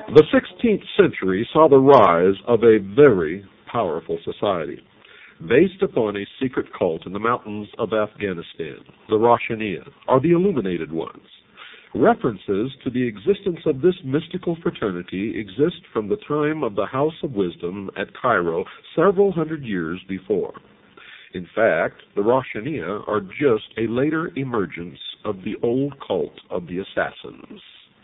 The 16th century saw the rise of a very powerful society based upon a secret cult in the mountains of Afghanistan, the Roshaniya, or the Illuminated Ones. References to the existence of this mystical fraternity exist from the time of the House of Wisdom at Cairo several hundred years before. In fact, the Roshaniya are just a later emergence of the old cult of the Assassins.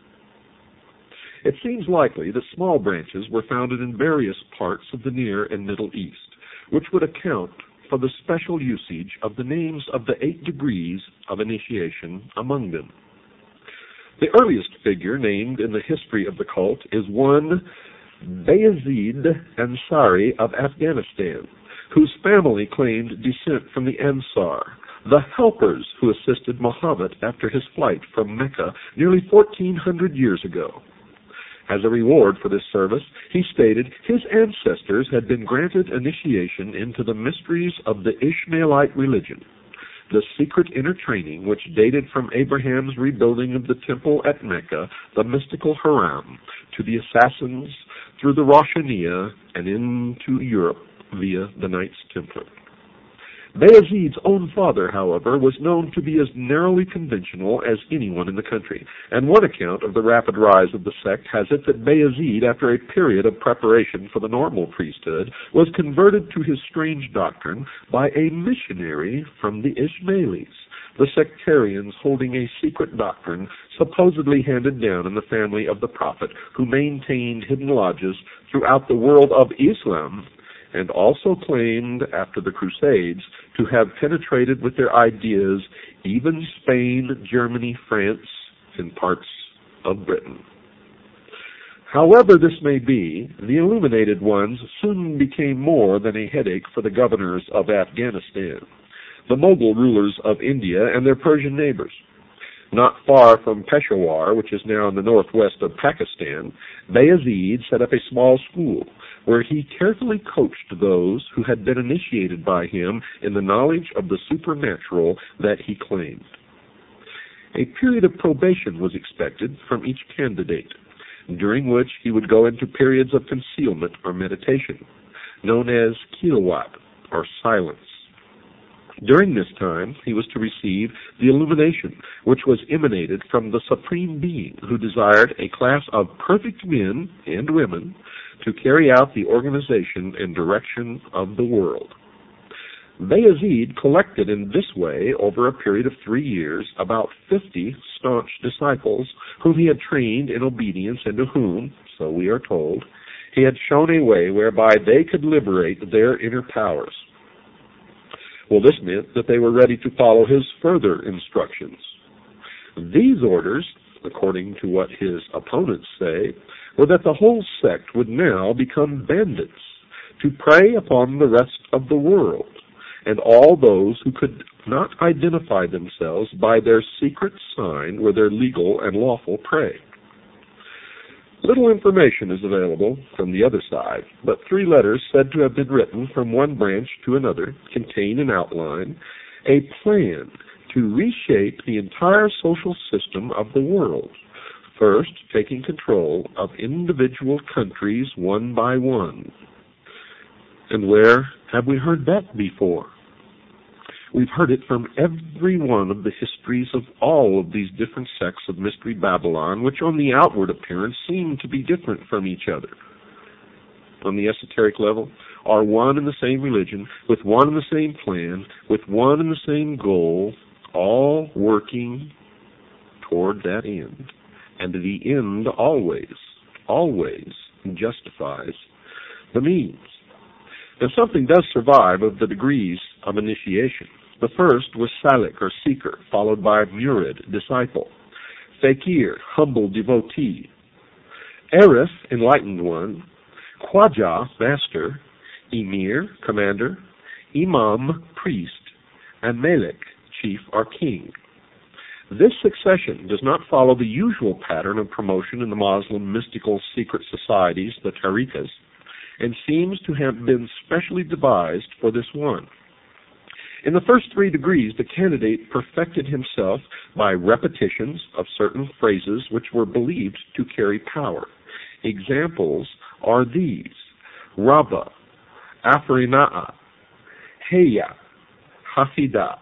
It seems likely that small branches were founded in various parts of the Near and Middle East, which would account for the special usage of the names of the 8 degrees of initiation among them. The earliest figure named in the history of the cult is one Bayezid Ansari of Afghanistan, whose family claimed descent from the Ansar, the helpers who assisted Muhammad after his flight from Mecca nearly 1,400 years ago. As a reward for this service, he stated his ancestors had been granted initiation into the mysteries of the Ishmaelite religion, the secret inner training which dated from Abraham's rebuilding of the temple at Mecca, the mystical Haram, to the Assassins through the Roshaniya and into Europe via the Knights Templar. Bayezid's own father, however, was known to be as narrowly conventional as anyone in the country, and one account of the rapid rise of the sect has it that Bayezid, after a period of preparation for the normal priesthood, was converted to his strange doctrine by a missionary from the Ismailis, the sectarians holding a secret doctrine supposedly handed down in the family of the Prophet, who maintained hidden lodges throughout the world of Islam, and also claimed, after the Crusades, to have penetrated with their ideas even Spain, Germany, France, and parts of Britain. However this may be, the Illuminated Ones soon became more than a headache for the governors of Afghanistan, the Mughal rulers of India, and their Persian neighbors. Not far from Peshawar, which is now in the northwest of Pakistan, Bayezid set up a small school where he carefully coached those who had been initiated by him in the knowledge of the supernatural that he claimed. A period of probation was expected from each candidate, during which he would go into periods of concealment or meditation, known as khilwat, or silence. During this time, he was to receive the illumination, which was emanated from the Supreme Being, who desired a class of perfect men and women to carry out the organization and direction of the world. Bayezid collected in this way, over a period of 3 years, about 50 staunch disciples, whom he had trained in obedience and to whom, so we are told, he had shown a way whereby they could liberate their inner powers. Well, this meant that they were ready to follow his further instructions. These orders, according to what his opponents say, were that the whole sect would now become bandits, to prey upon the rest of the world, and all those who could not identify themselves by their secret sign were their legal and lawful prey. Little information is available from the other side, but 3 letters said to have been written from one branch to another contain in outline a plan to reshape the entire social system of the world, first taking control of individual countries one by one. And where have we heard that before? We've heard it from every one of the histories of all of these different sects of Mystery Babylon, which on the outward appearance seem to be different from each other. On the esoteric level, are one and the same religion, with one and the same plan, with one and the same goal, all working toward that end. And the end always justifies the means. Now, something does survive of the degrees of initiation. The first was Salik, or seeker, followed by Murid, disciple, Fakir, humble devotee, Arif, enlightened one, Khwaja, master, Emir, commander, Imam, priest, and Malik, chief or king. This succession does not follow the usual pattern of promotion in the Muslim mystical secret societies, the tariqas, and seems to have been specially devised for this one. In the first 3 degrees, the candidate perfected himself by repetitions of certain phrases which were believed to carry power. Examples are these: Rabba, Afrina'a, Heya, Hafida,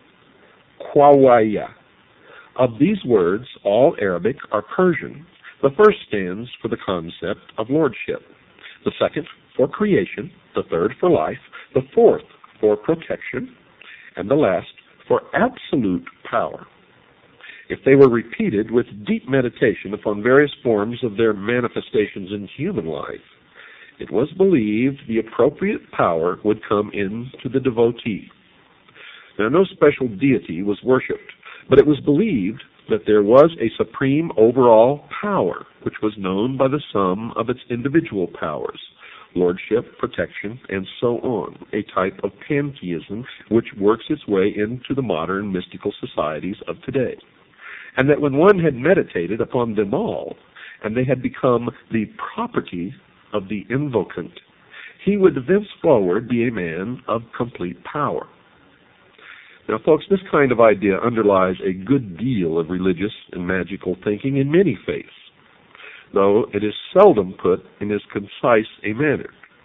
Kwawaya. Of these words, all Arabic are Persian. The first stands for the concept of lordship, the second for creation, the third for life, the fourth for protection, and the last for absolute power. If they were repeated with deep meditation upon various forms of their manifestations in human life, it was believed the appropriate power would come into the devotee. Now, no special deity was worshipped, but it was believed that there was a supreme overall power, which was known by the sum of its individual powers, lordship, protection, and so on, a type of pantheism which works its way into the modern mystical societies of today. And that when one had meditated upon them all, and they had become the property of the invocant, he would thenceforward be a man of complete power. Now, folks, this kind of idea underlies a good deal of religious and magical thinking in many faiths, though it is seldom put in as concise a manner.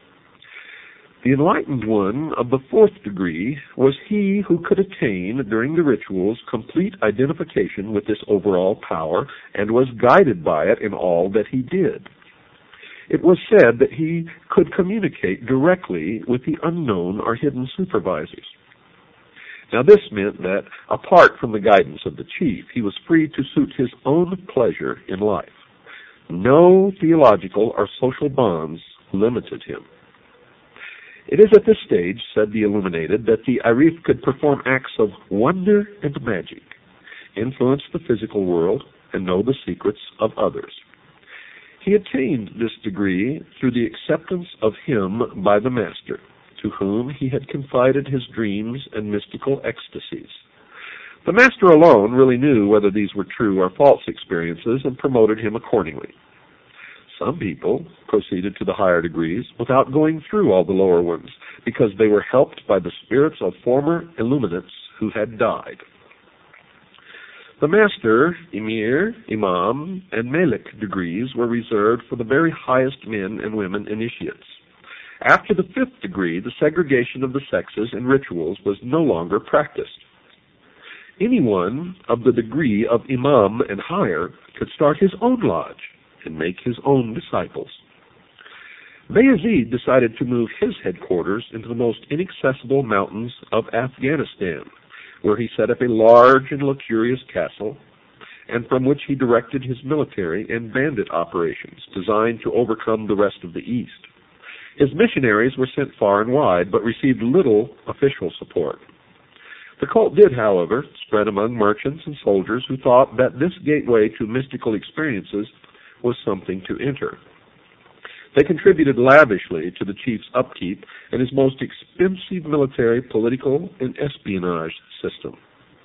The enlightened one of the fourth degree was he who could attain, during the rituals, complete identification with this overall power and was guided by it in all that he did. It was said that he could communicate directly with the unknown or hidden supervisors. Now, this meant that, apart from the guidance of the chief, he was free to suit his own pleasure in life. No theological or social bonds limited him. It is at this stage, said the illuminated, that the Arif could perform acts of wonder and magic, influence the physical world, and know the secrets of others. He attained this degree through the acceptance of him by the master, to whom he had confided his dreams and mystical ecstasies. The master alone really knew whether these were true or false experiences and promoted him accordingly. Some people proceeded to the higher degrees without going through all the lower ones, because they were helped by the spirits of former illuminates who had died. The master, emir, imam, and malik degrees were reserved for the very highest men and women initiates. After the fifth degree, the segregation of the sexes in rituals was no longer practiced. Anyone of the degree of imam and higher could start his own lodge and make his own disciples. Bayezid decided to move his headquarters into the most inaccessible mountains of Afghanistan, where he set up a large and luxurious castle, and from which he directed his military and bandit operations designed to overcome the rest of the East. His missionaries were sent far and wide, but received little official support. The cult did, however, spread among merchants and soldiers who thought that this gateway to mystical experiences was something to enter. They contributed lavishly to the chief's upkeep and his most expensive military, political, and espionage system.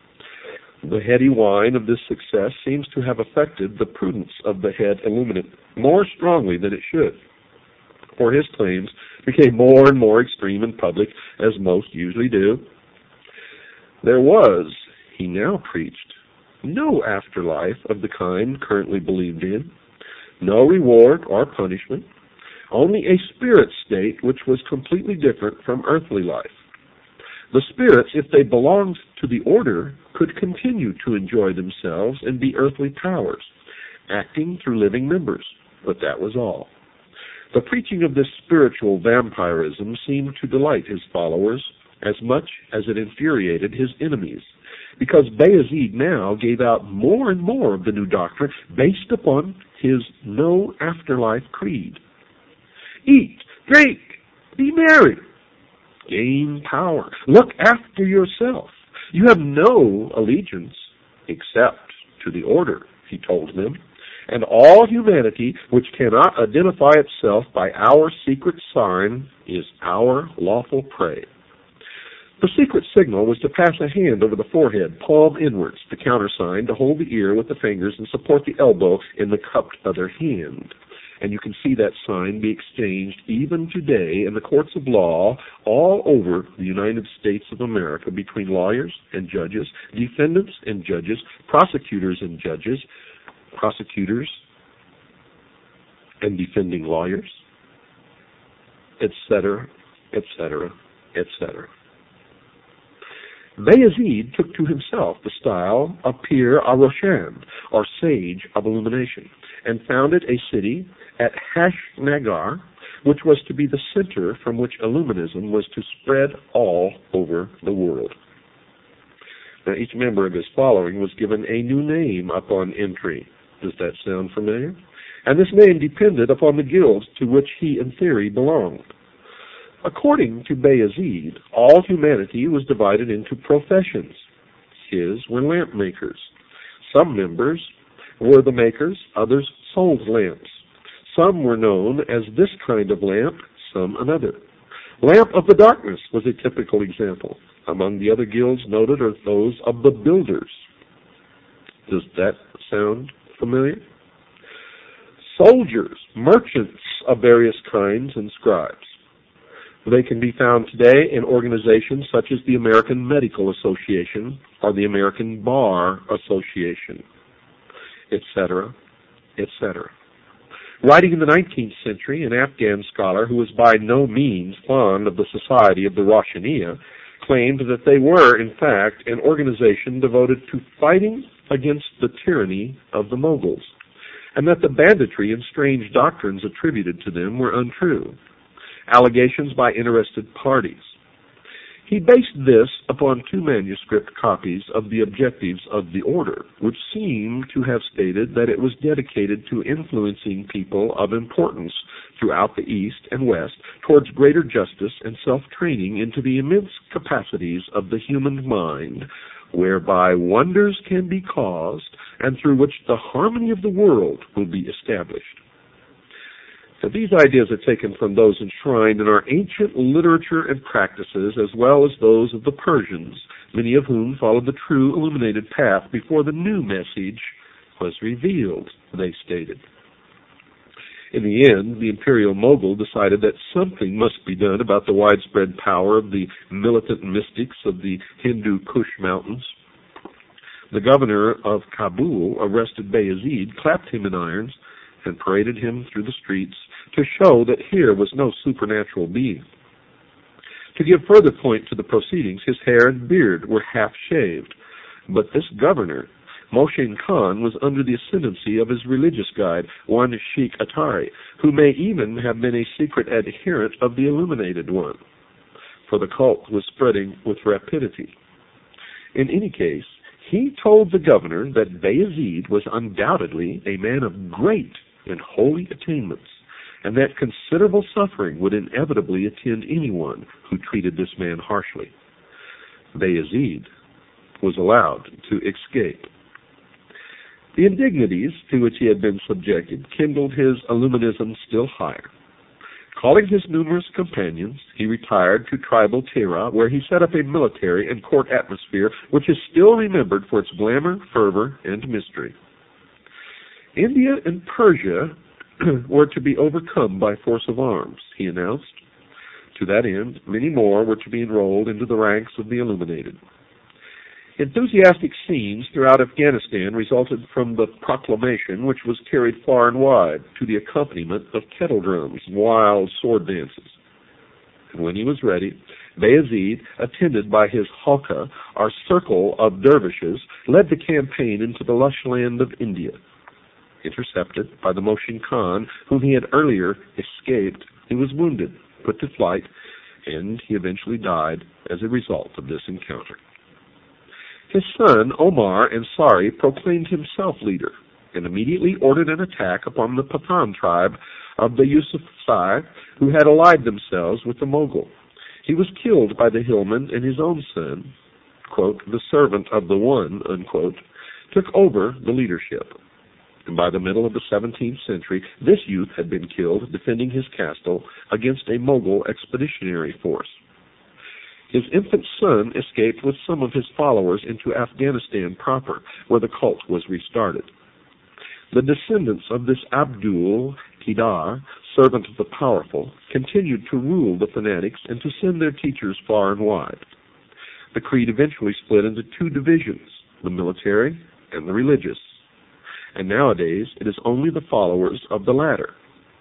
The heady wine of this success seems to have affected the prudence of the head illuminate more strongly than it should, for his claims became more and more extreme in public, as most usually do. There was, he now preached, no afterlife of the kind currently believed in, no reward or punishment, only a spirit state which was completely different from earthly life. The spirits, if they belonged to the order, could continue to enjoy themselves and be earthly powers, acting through living members, but that was all. The preaching of this spiritual vampirism seemed to delight his followers as much as it infuriated his enemies, because Bayezid now gave out more and more of the new doctrine based upon his no afterlife creed. Eat, drink, be merry, gain power, look after yourself. You have no allegiance except to the order, he told them, and all humanity which cannot identify itself by our secret sign is our lawful prey. The secret signal was to pass a hand over the forehead, palm inwards, the countersign to hold the ear with the fingers and support the elbow in the cupped other hand. And you can see that sign be exchanged even today in the courts of law all over the United States of America between lawyers and judges, defendants and judges, prosecutors and judges, prosecutors and defending lawyers, etc., etc., etc. Bayezid took to himself the style of Pir Aroshan, or Sage of Illumination, and founded a city at Hashnagar, which was to be the center from which Illuminism was to spread all over the world. Now, each member of his following was given a new name upon entry. Does that sound familiar? And this name depended upon the guilds to which he, in theory, belonged. According to Bayezid, all humanity was divided into professions. His were lamp makers. Some members were the makers, others sold lamps. Some were known as this kind of lamp, some another. Lamp of the darkness was a typical example. Among the other guilds noted are those of the builders. Does that sound familiar? Soldiers, merchants of various kinds, and scribes. They can be found today in organizations such as the American Medical Association or the American Bar Association, etc., etc. Writing in the 19th century, an Afghan scholar who was by no means fond of the Society of the Roshaniya claimed that they were, in fact, an organization devoted to fighting against the tyranny of the Mughals, and that the banditry and strange doctrines attributed to them were untrue. Allegations by interested parties. He based this upon two manuscript copies of the objectives of the order, which seem to have stated that it was dedicated to influencing people of importance throughout the East and West towards greater justice and self-training into the immense capacities of the human mind, whereby wonders can be caused and through which the harmony of the world will be established. Now, these ideas are taken from those enshrined in our ancient literature and practices, as well as those of the Persians, many of whom followed the true illuminated path before the new message was revealed, they stated. In the end, the imperial Mughal decided that something must be done about the widespread power of the militant mystics of the Hindu Kush mountains. The governor of Kabul arrested Bayezid, clapped him in irons, and paraded him through the streets to show that here was no supernatural being. To give further point to the proceedings, his hair and beard were half shaved, but this governor, Mohsin Khan, was under the ascendancy of his religious guide, one Sheikh Atari, who may even have been a secret adherent of the Illuminated One, for the cult was spreading with rapidity. In any case, he told the governor that Bayezid was undoubtedly a man of great and holy attainments, and that considerable suffering would inevitably attend anyone who treated this man harshly. Bayezid was allowed to escape. The indignities to which he had been subjected kindled his Illuminism still higher. Calling his numerous companions, he retired to tribal Tehran, where he set up a military and court atmosphere which is still remembered for its glamour, fervor, and mystery. India and Persia were to be overcome by force of arms, he announced. To that end, many more were to be enrolled into the ranks of the illuminated. Enthusiastic scenes throughout Afghanistan resulted from the proclamation, which was carried far and wide to the accompaniment of kettle drums and wild sword dances. And when he was ready, Bayezid, attended by his halqa, or circle of dervishes, led the campaign into the lush land of India. Intercepted by the Mohsin Khan, whom he had earlier escaped, he was wounded, put to flight, and he eventually died as a result of this encounter. His son, Omar Ansari, proclaimed himself leader and immediately ordered an attack upon the Pathan tribe of the Yusufzai, who had allied themselves with the Mughal. He was killed by the hillman, and his own son, quote, the servant of the one, unquote, took over the leadership. And by the middle of the 17th century, this youth had been killed defending his castle against a Mughal expeditionary force. His infant son escaped with some of his followers into Afghanistan proper, where the cult was restarted. The descendants of this Abdul Qidar, servant of the powerful, continued to rule the fanatics and to send their teachers far and wide. The creed eventually split into two divisions, the military and the religious. And nowadays it is only the followers of the latter,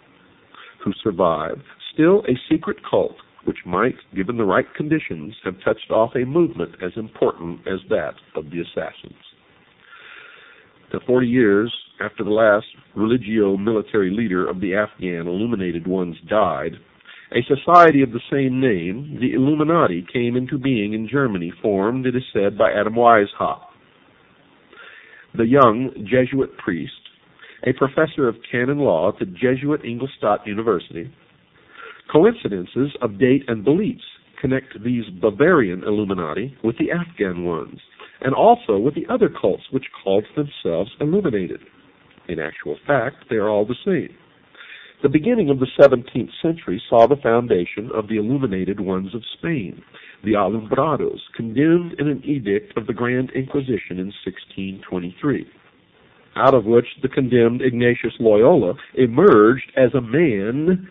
who survive, still a secret cult which might, given the right conditions, have touched off a movement as important as that of the Assassins. Now, 40 years after the last religio-military leader of the Afghan Illuminated Ones died, a society of the same name, the Illuminati, came into being in Germany, formed, it is said, by Adam Weishaupt. The young Jesuit priest, a professor of canon law at the Jesuit Ingolstadt University. Coincidences of date and beliefs connect these Bavarian Illuminati with the Afghan ones, and also with the other cults which called themselves Illuminated. In actual fact, they are all the same. The beginning of the 17th century saw the foundation of the Illuminated Ones of Spain, the Alumbrados, condemned in an edict of the Grand Inquisition in 1623, out of which the condemned Ignatius Loyola emerged as a man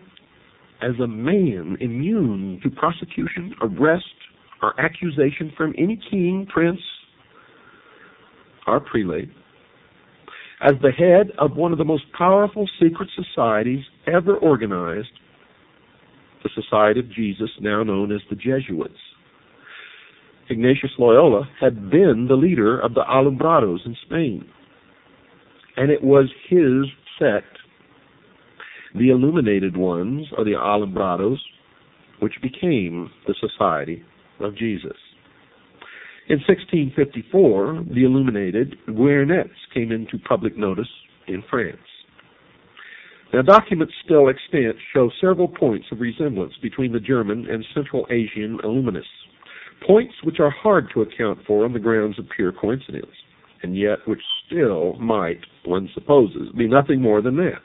immune to prosecution, arrest, or accusation from any king, prince, or prelate, as the head of one of the most powerful secret societies ever organized, the Society of Jesus, now known as the Jesuits. Ignatius Loyola had been the leader of the Alumbrados in Spain, and it was his sect, the Illuminated Ones, or the Alumbrados, which became the Society of Jesus. In 1654, the Illuminated Guernets came into public notice in France. Now, documents still extant show several points of resemblance between the German and Central Asian Illuminists, points which are hard to account for on the grounds of pure coincidence, and yet which still might, one supposes, be nothing more than that.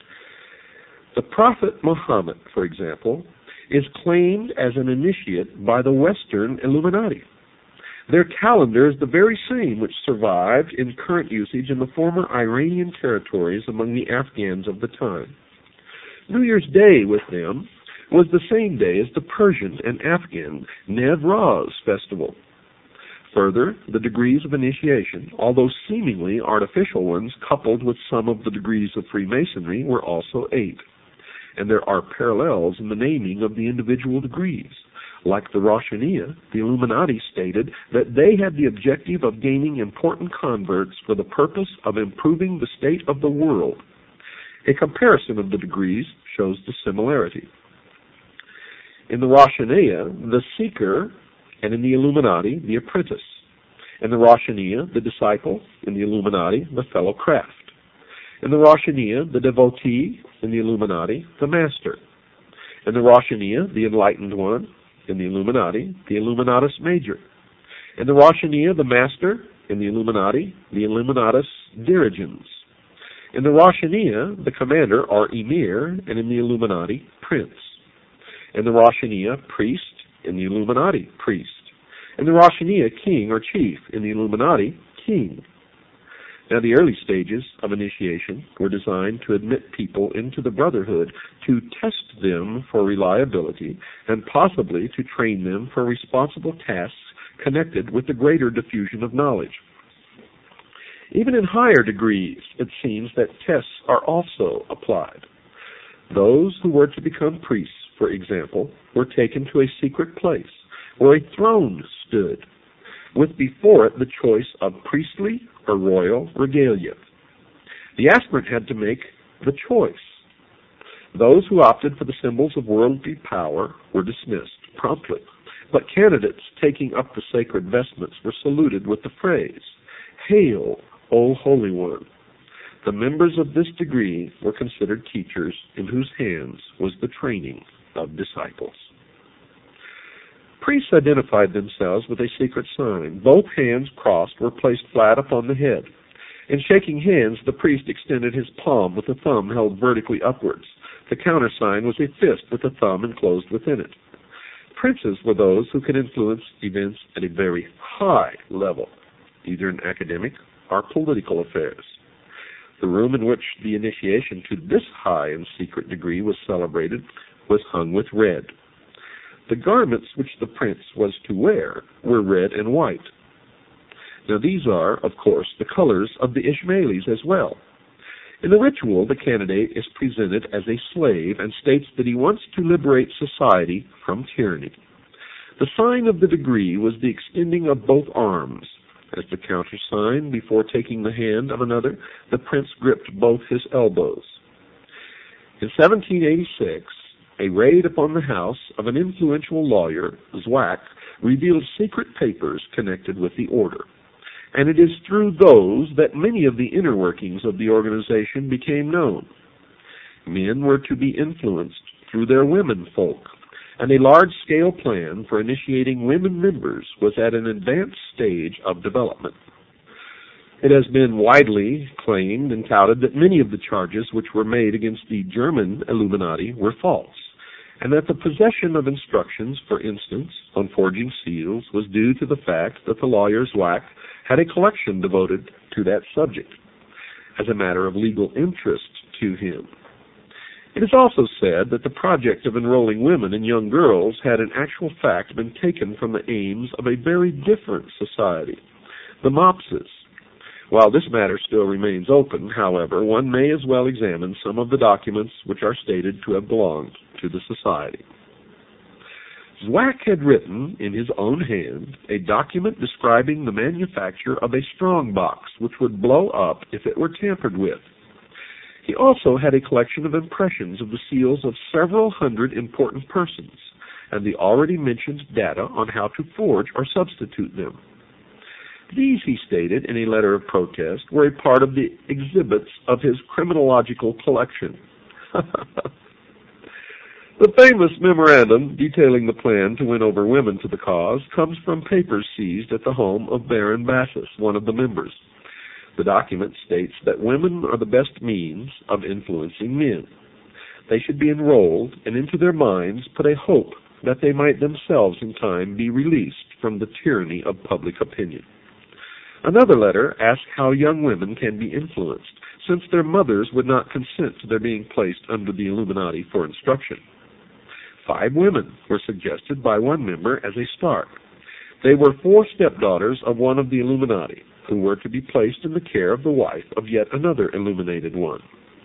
The Prophet Muhammad, for example, is claimed as an initiate by the Western Illuminati. Their calendar is the very same which survived in current usage in the former Iranian territories among the Afghans of the time. New Year's Day with them was the same day as the Persian and Afghan Navroz festival. Further, the degrees of initiation, although seemingly artificial ones, coupled with some of the degrees of Freemasonry, were also 8. And there are parallels in the naming of the individual degrees. Like the Roshaniya, the Illuminati stated that they had the objective of gaining important converts for the purpose of improving the state of the world. A comparison of the degrees shows the similarity. In the Roshaniya, the seeker, and in the Illuminati, the apprentice. In the Roshaniya, the disciple; in the Illuminati, the fellow craft. In the Roshaniya, the devotee; in the Illuminati, the master. In the Roshaniya, the enlightened one; in the Illuminati, the Illuminatus major. In the Roshaniya, the master; in the Illuminati, the Illuminatus dirigens. In the Roshaniya, the commander or emir; and in the Illuminati, prince. In the Roshaniya, priest; in the Illuminati, priest. In the Roshaniya, king or chief; in the Illuminati, king. Now, the early stages of initiation were designed to admit people into the Brotherhood, to test them for reliability, and possibly to train them for responsible tasks connected with the greater diffusion of knowledge. Even in higher degrees, it seems that tests are also applied. Those who were to become priests, for example, were taken to a secret place where a throne stood, with before it the choice of priestly or royal regalia. The aspirant had to make the choice. Those who opted for the symbols of worldly power were dismissed promptly, but candidates taking up the sacred vestments were saluted with the phrase, "Hail, O Holy One." The members of this degree were considered teachers in whose hands was the training of disciples. Priests identified themselves with a secret sign. Both hands crossed were placed flat upon the head. In shaking hands, the priest extended his palm with the thumb held vertically upwards. The countersign was a fist with the thumb enclosed within it. Princes were those who could influence events at a very high level, either in academic or political affairs. The room in which the initiation to this high and secret degree was celebrated was hung with red. The garments which the prince was to wear were red and white. Now these are, of course, the colors of the Ismailis as well. In the ritual, the candidate is presented as a slave and states that he wants to liberate society from tyranny. The sign of the degree was the extending of both arms. As the countersign, before taking the hand of another, the prince gripped both his elbows. In 1786, a raid upon the house of an influential lawyer, Zwack, revealed secret papers connected with the order. And it is through those that many of the inner workings of the organization became known. Men were to be influenced through their women folk, and a large-scale plan for initiating women members was at an advanced stage of development. It has been widely claimed and touted that many of the charges which were made against the German Illuminati were false, and that the possession of instructions, for instance, on forging seals, was due to the fact that the lawyer Zwack had a collection devoted to that subject, as a matter of legal interest to him. It is also said that the project of enrolling women and young girls had in actual fact been taken from the aims of a very different society, the Mopses. While this matter still remains open, however, one may as well examine some of the documents which are stated to have belonged to the society. Zwack had written in his own hand a document describing the manufacture of a strong box which would blow up if it were tampered with. He also had a collection of impressions of the seals of several hundred important persons, and the already mentioned data on how to forge or substitute them. These, he stated in a letter of protest, were a part of the exhibits of his criminological collection. The famous memorandum detailing the plan to win over women to the cause comes from papers seized at the home of Baron Bassus, one of the members. The document states that women are the best means of influencing men. They should be enrolled, and into their minds put a hope that they might themselves in time be released from the tyranny of public opinion. Another letter asks how young women can be influenced, since their mothers would not consent to their being placed under the Illuminati for instruction. 5 women were suggested by one member as a start. They were 4 stepdaughters of one of the Illuminati, who were to be placed in the care of the wife of yet another illuminated one.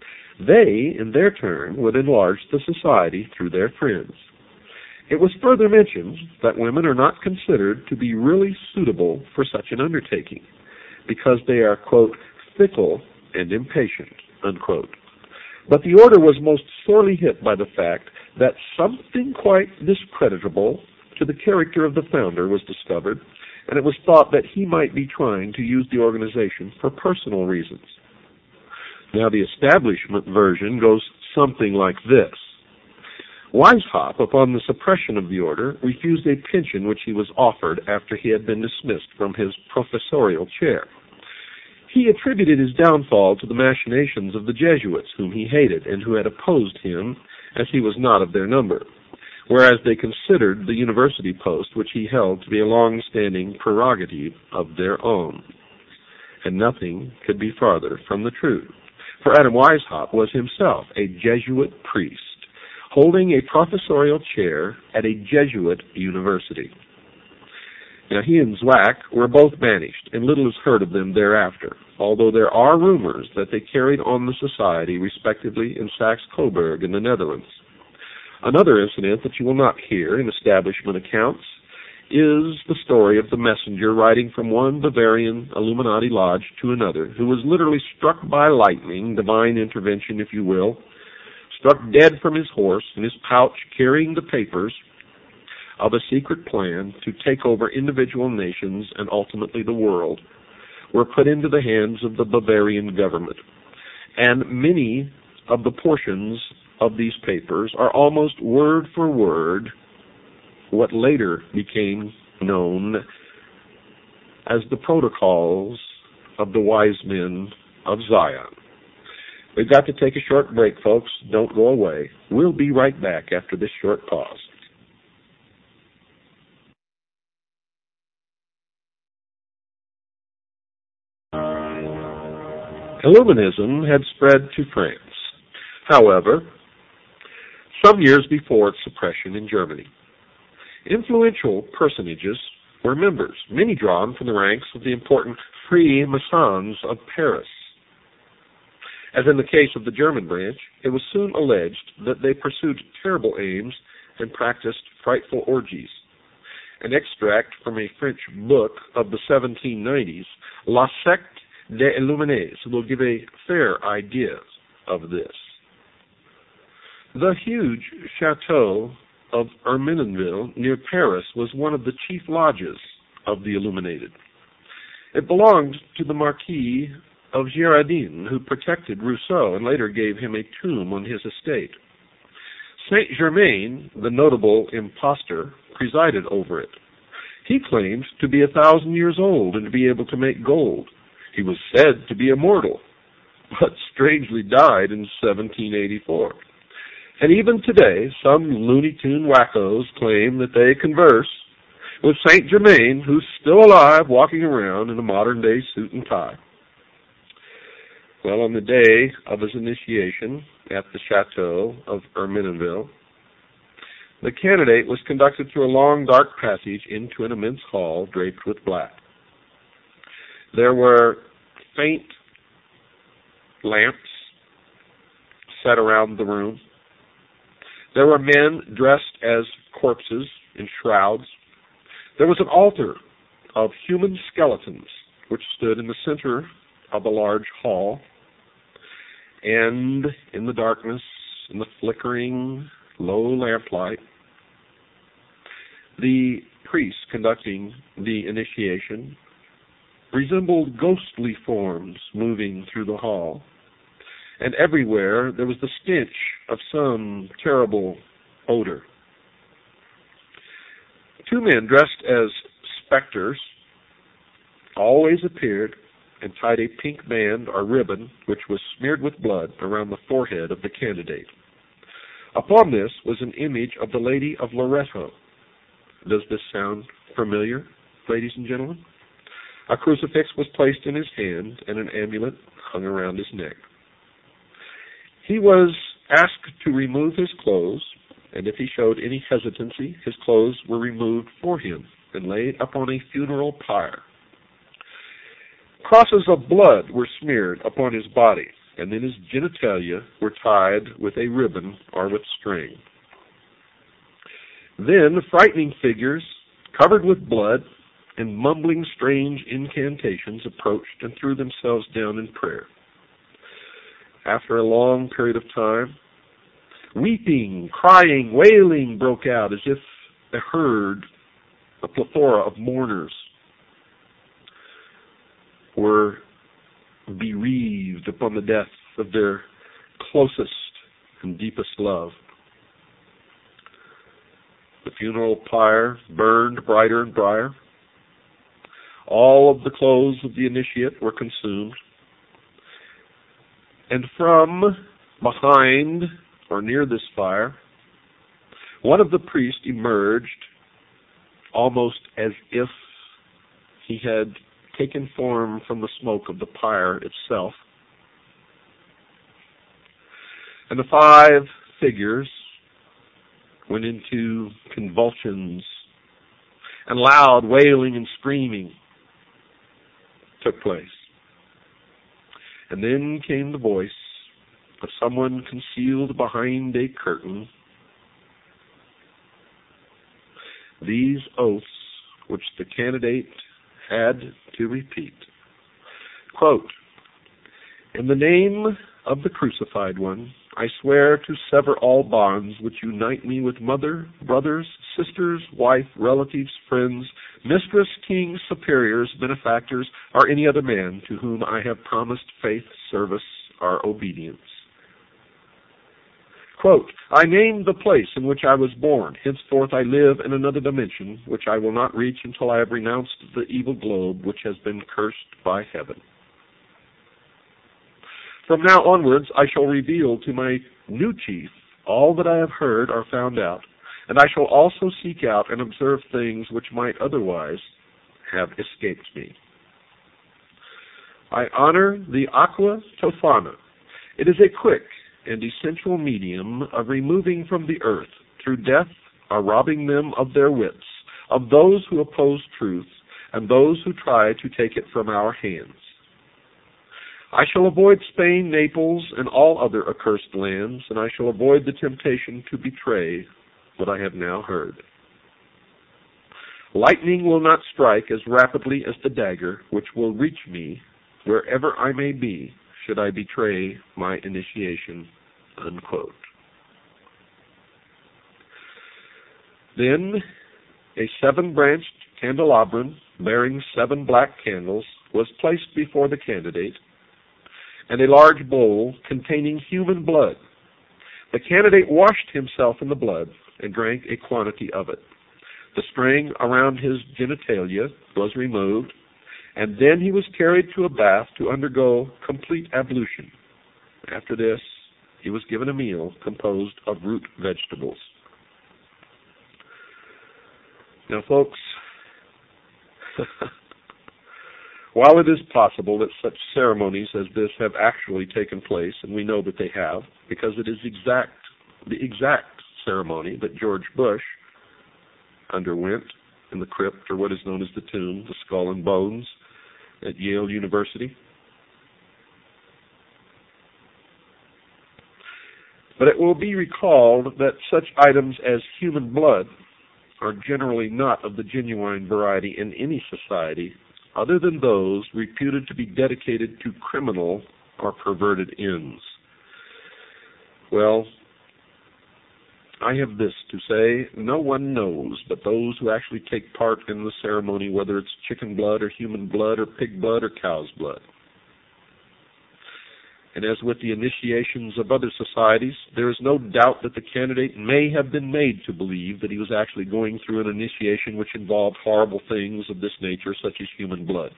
They, in their turn, would enlarge the society through their friends. It was further mentioned that women are not considered to be really suitable for such an undertaking, because they are, quote, fickle and impatient, unquote. But the order was most sorely hit by the fact that something quite discreditable to the character of the founder was discovered, and it was thought that he might be trying to use the organization for personal reasons. Now, the establishment version goes something like this. Weishaupt, upon the suppression of the order, refused a pension which he was offered after he had been dismissed from his professorial chair. He attributed his downfall to the machinations of the Jesuits, whom he hated and who had opposed him, as he was not of their number, whereas they considered the university post which he held to be a long-standing prerogative of their own. And nothing could be farther from the truth, for Adam Weishaupt was himself a Jesuit priest, holding a professorial chair at a Jesuit university. Now, he and Zwack were both banished, and little is heard of them thereafter, although there are rumors that they carried on the society respectively in Saxe-Coburg in the Netherlands. Another incident that you will not hear in establishment accounts is the story of the messenger riding from one Bavarian Illuminati lodge to another, who was literally struck by lightning, divine intervention if you will, struck dead from his horse, in his pouch carrying the papers of a secret plan to take over individual nations and ultimately the world, were put into the hands of the Bavarian government. And many of the portions of these papers are almost word for word what later became known as the Protocols of the Wise Men of Zion. We've got to take a short break, folks. Don't go away. We'll be right back after this short pause. Illuminism had spread to France, however, some years before its suppression in Germany. Influential personages were members, many drawn from the ranks of the important Freemasons of Paris. As in the case of the German branch, it was soon alleged that they pursued terrible aims and practiced frightful orgies. An extract from a French book of the 1790s, La Secte des Illuminés, will give a fair idea of this. The huge chateau of Ermenonville near Paris was one of the chief lodges of the Illuminated. It belonged to the Marquis of Girardin, who protected Rousseau and later gave him a tomb on his estate. Saint-Germain, the notable impostor, presided over it. He claimed to be 1,000 years old and to be able to make gold. He was said to be immortal, but strangely died in 1784. And even today, some Looney Tune wackos claim that they converse with Saint-Germain, who's still alive, walking around in a modern-day suit and tie. Well, on the day of his initiation at the Chateau of Ermenonville, the candidate was conducted through a long, dark passage into an immense hall draped with black. There were faint lamps set around the room. There were men dressed as corpses in shrouds. There was an altar of human skeletons which stood in the center of a large hall. And in the darkness, in the flickering, low lamplight, the priest conducting the initiation resembled ghostly forms moving through the hall. And everywhere there was the stench of some terrible odor. Two men dressed as specters always appeared and tied a pink band or ribbon, which was smeared with blood, around the forehead of the candidate. Upon this was an image of the Lady of Loretto. Does this sound familiar, ladies and gentlemen? A crucifix was placed in his hand and an amulet hung around his neck. He was asked to remove his clothes, and if he showed any hesitancy, his clothes were removed for him and laid upon a funeral pyre. Crosses of blood were smeared upon his body, and then his genitalia were tied with a ribbon or with string. Then frightening figures, covered with blood and mumbling strange incantations, approached and threw themselves down in prayer. After a long period of time, weeping, crying, wailing broke out as if a herd, a plethora of mourners, were bereaved upon the death of their closest and deepest love. The funeral pyre burned brighter and brighter. All of the clothes of the initiate were consumed. And from behind or near this fire, one of the priests emerged almost as if he had taken form from the smoke of the pyre itself. And the five figures went into convulsions, and loud wailing and screaming took place. And then came the voice of someone concealed behind a curtain. These oaths which the candidate had to repeat. Quote, "In the name of the crucified one, I swear to sever all bonds which unite me with mother, brothers, sisters, wife, relatives, friends, mistress, kings, superiors, benefactors, or any other man to whom I have promised faith, service, or obedience." Quote, "I name the place in which I was born. Henceforth I live in another dimension, which I will not reach until I have renounced the evil globe which has been cursed by heaven. From now onwards I shall reveal to my new chief all that I have heard or found out, and I shall also seek out and observe things which might otherwise have escaped me. I honor the aqua tofana. It is a quick and essential medium of removing from the earth, through death or robbing them of their wits, of those who oppose truth and those who try to take it from our hands. I shall avoid Spain, Naples, and all other accursed lands, and I shall avoid the temptation to betray what I have now heard. Lightning will not strike as rapidly as the dagger, which will reach me wherever I may be, should I betray my initiation." Unquote. Then a 7-branched candelabrum bearing 7 black candles was placed before the candidate, and a large bowl containing human blood. The candidate washed himself in the blood and drank a quantity of it. The string around his genitalia was removed, and then he was carried to a bath to undergo complete ablution. After this, he was given a meal composed of root vegetables. Now, folks, while it is possible that such ceremonies as this have actually taken place, and we know that they have, because it is the exact ceremony that George Bush underwent in the crypt, or what is known as the tomb, the Skull and Bones, at Yale University. But it will be recalled that such items as human blood are generally not of the genuine variety in any society other than those reputed to be dedicated to criminal or perverted ends. Well, I have this to say: no one knows but those who actually take part in the ceremony, whether it's chicken blood or human blood or pig blood or cow's blood. And as with the initiations of other societies, there is no doubt that the candidate may have been made to believe that he was actually going through an initiation which involved horrible things of this nature, such as human blood.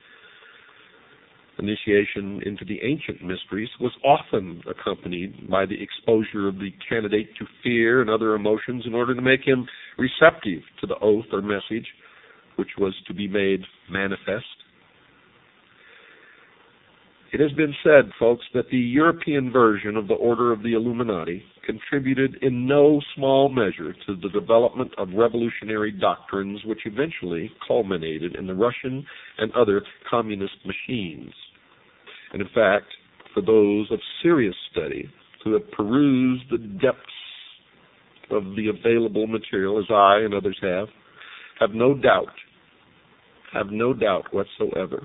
Initiation into the ancient mysteries was often accompanied by the exposure of the candidate to fear and other emotions in order to make him receptive to the oath or message which was to be made manifest. It has been said, folks, that the European version of the Order of the Illuminati contributed in no small measure to the development of revolutionary doctrines which eventually culminated in the Russian and other communist machines. And in fact, for those of serious study who have perused the depths of the available material, as I and others have no doubt whatsoever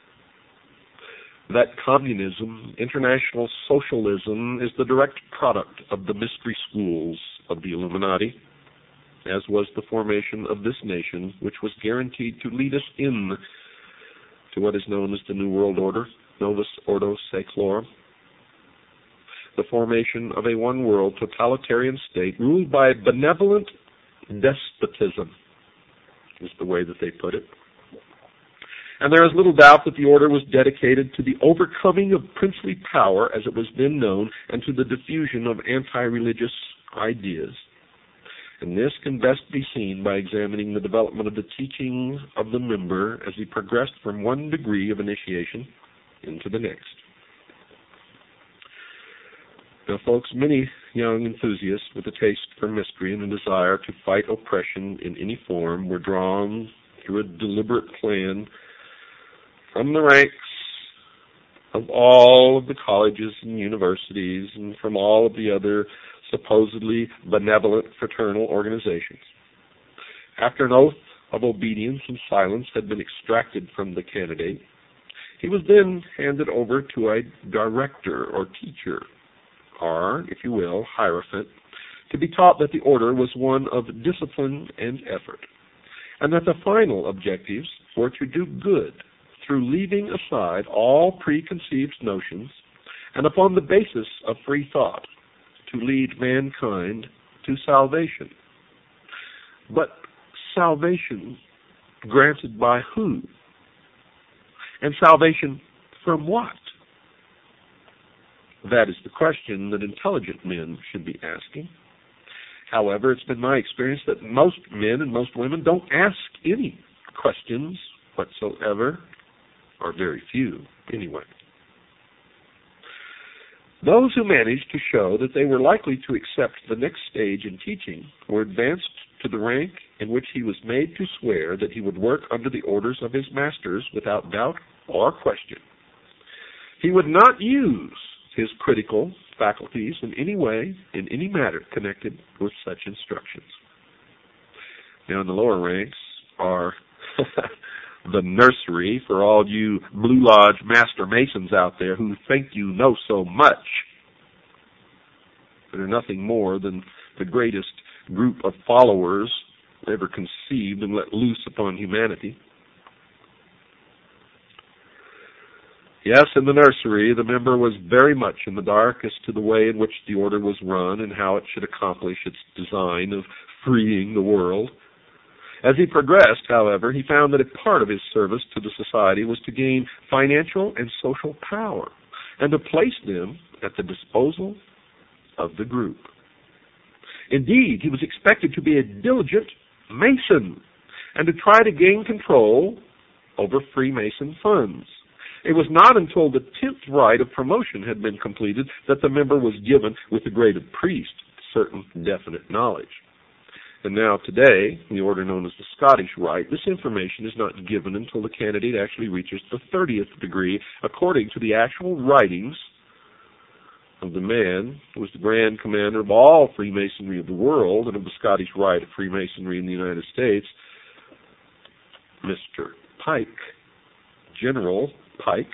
that communism, international socialism, is the direct product of the mystery schools of the Illuminati, as was the formation of this nation, which was guaranteed to lead us in to what is known as the New World Order, Novus Ordo Seclorum, the formation of a one-world totalitarian state ruled by benevolent despotism, is the way that they put it. And there is little doubt that the order was dedicated to the overcoming of princely power, as it was then known, and to the diffusion of anti-religious ideas. And this can best be seen by examining the development of the teachings of the member as he progressed from one degree of initiation into the next. Now, folks, many young enthusiasts with a taste for mystery and a desire to fight oppression in any form were drawn through a deliberate plan from the ranks of all of the colleges and universities and from all of the other supposedly benevolent fraternal organizations. After an oath of obedience and silence had been extracted from the candidate, he was then handed over to a director or teacher, or, if you will, hierophant, to be taught that the order was one of discipline and effort, and that the final objectives were to do good through leaving aside all preconceived notions and upon the basis of free thought to lead mankind to salvation. But salvation granted by who? And salvation from what? That is the question that intelligent men should be asking. However, it's been my experience that most men and most women don't ask any questions whatsoever, or very few anyway. Those who managed to show that they were likely to accept the next stage in teaching were advanced to the rank in which he was made to swear that he would work under the orders of his masters without doubt or question. He would not use his critical faculties in any way, in any matter connected with such instructions. Now, in the lower ranks are the nursery for all you Blue Lodge Master Masons out there who think you know so much. They're nothing more than the greatest group of followers ever conceived and let loose upon humanity. Yes, in the nursery, the member was very much in the dark as to the way in which the order was run and how it should accomplish its design of freeing the world. As he progressed, however, he found that a part of his service to the society was to gain financial and social power and to place them at the disposal of the group. Indeed, he was expected to be a diligent Mason and to try to gain control over Freemason funds. It was not until the 10th rite of promotion had been completed that the member was given, with the grade of priest, certain definite knowledge. And now today, in the order known as the Scottish Rite, this information is not given until the candidate actually reaches the 30th degree, according to the actual writings of the man who was the Grand Commander of all Freemasonry of the world and of the Scottish Rite of Freemasonry in the United States, Mr. Pike, General Pike.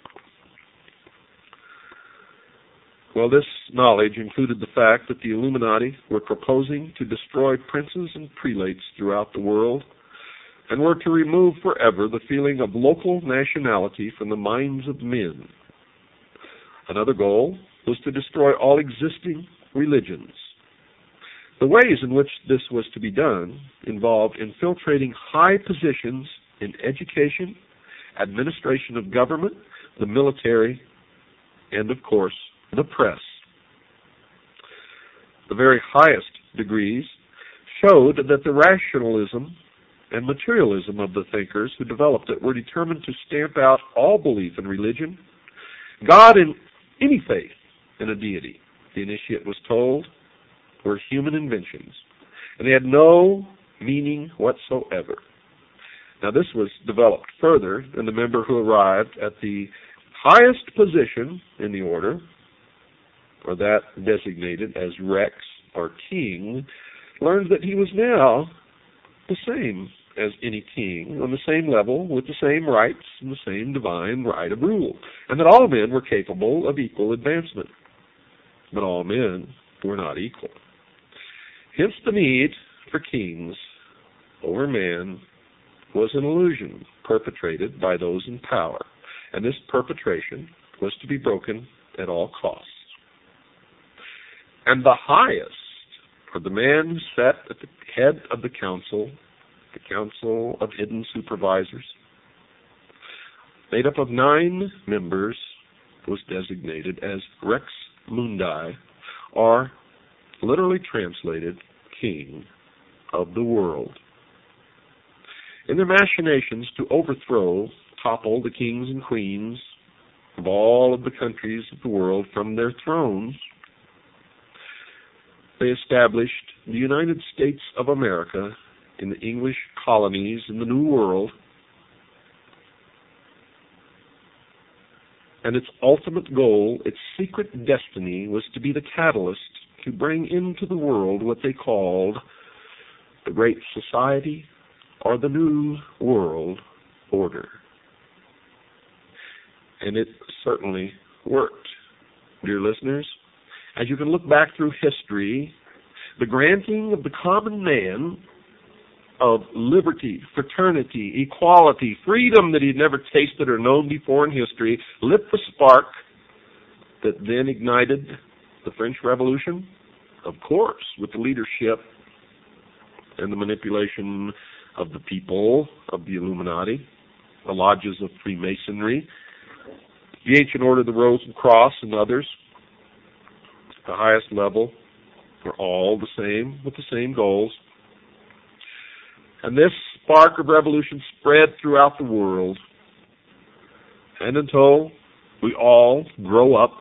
Well, this knowledge included the fact that the Illuminati were proposing to destroy princes and prelates throughout the world and were to remove forever the feeling of local nationality from the minds of men. Another goal was to destroy all existing religions. The ways in which this was to be done involved infiltrating high positions in education, administration of government, the military, and, of course, the press. The very highest degrees showed that the rationalism and materialism of the thinkers who developed it were determined to stamp out all belief in religion, God, in any faith, and a deity. The initiate was told were human inventions, and they had no meaning whatsoever. Now, this was developed further, and the member who arrived at the highest position in the order, or that designated as Rex or King, learned that he was now the same as any king, on the same level, with the same rights and the same divine right of rule, and that all men were capable of equal advancement. But all men were not equal. Hence the need for kings over man was an illusion perpetrated by those in power, and this perpetration was to be broken at all costs. And the highest, or the man who sat at the head of the council of hidden supervisors, made up of 9 members, was designated as Rex Mundi, or literally translated, King of the World. In their machinations to overthrow, topple the kings and queens of all of the countries of the world from their thrones, they established the United States of America in the English colonies in the New World, and its ultimate goal, its secret destiny, was to be the catalyst to bring into the world what they called the Great Society or the New World Order. And it certainly worked. Dear listeners, as you can look back through history, the granting of the common man of liberty, fraternity, equality, freedom that he'd never tasted or known before in history lit the spark that then ignited the French Revolution, of course, with the leadership and the manipulation of the people of the Illuminati, the lodges of Freemasonry, the Ancient Order of the Rose and Cross, and others. The highest level were all the same, with the same goals. And this spark of revolution spread throughout the world. And until we all grow up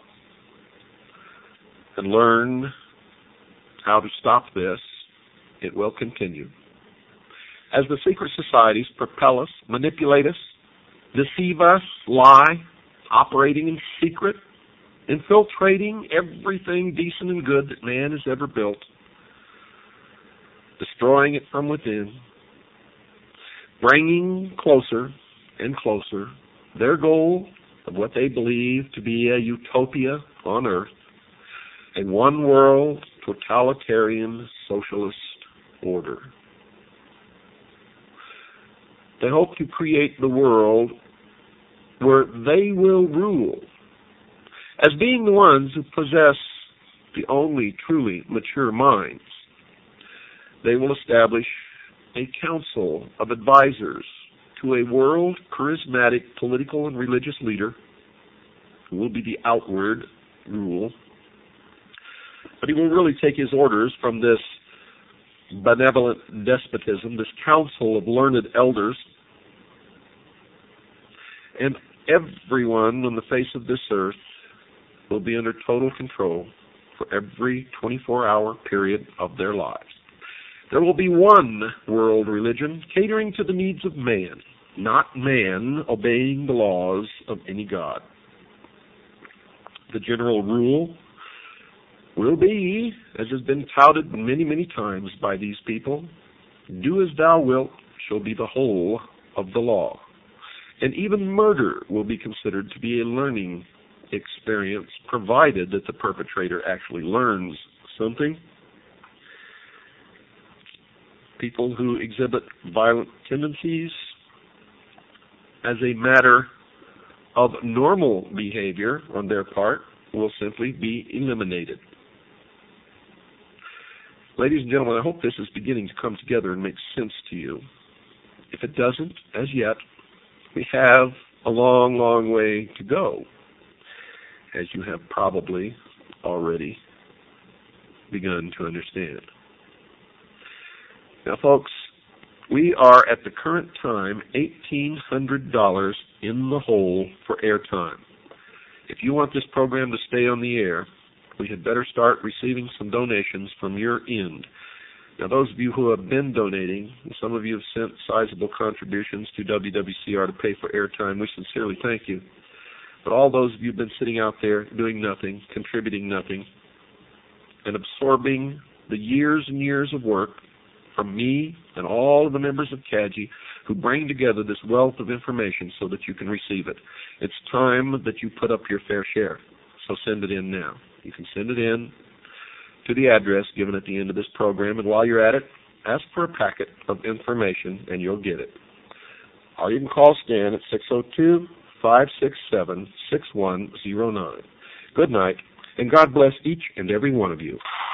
and learn how to stop this, it will continue. As the secret societies propel us, manipulate us, deceive us, lie, operating in secret, infiltrating everything decent and good that man has ever built, destroying it from within, bringing closer and closer their goal of what they believe to be a utopia on earth, a one-world, totalitarian, socialist order. They hope to create the world where they will rule, as being the ones who possess the only truly mature minds. They will establish a council of advisors to a world charismatic political and religious leader who will be the outward rule. But he will really take his orders from this benevolent despotism, this council of learned elders. And everyone on the face of this earth will be under total control for every 24-hour period of their lives. There will be one world religion catering to the needs of man, not man obeying the laws of any god. The general rule will be, as has been touted many, many times by these people, do as thou wilt shall be the whole of the law. And even murder will be considered to be a learning experience, provided that the perpetrator actually learns something. People who exhibit violent tendencies as a matter of normal behavior on their part will simply be eliminated. Ladies and gentlemen, I hope this is beginning to come together and make sense to you. If it doesn't, as yet, we have a long, long way to go, as you have probably already begun to understand. Now, folks, we are at the current time $1,800 in the hole for airtime. If you want this program to stay on the air, we had better start receiving some donations from your end. Now, those of you who have been donating, some of you have sent sizable contributions to WWCR to pay for airtime. We sincerely thank you. But all those of you who have been sitting out there doing nothing, contributing nothing, and absorbing the years and years of work from me and all of the members of CAGI who bring together this wealth of information so that you can receive it. It's time that you put up your fair share. So send it in now. You can send it in to the address given at the end of this program, and while you're at it, ask for a packet of information and you'll get it. Or you can call Stan at 602-567-6109. Good night, and God bless each and every one of you.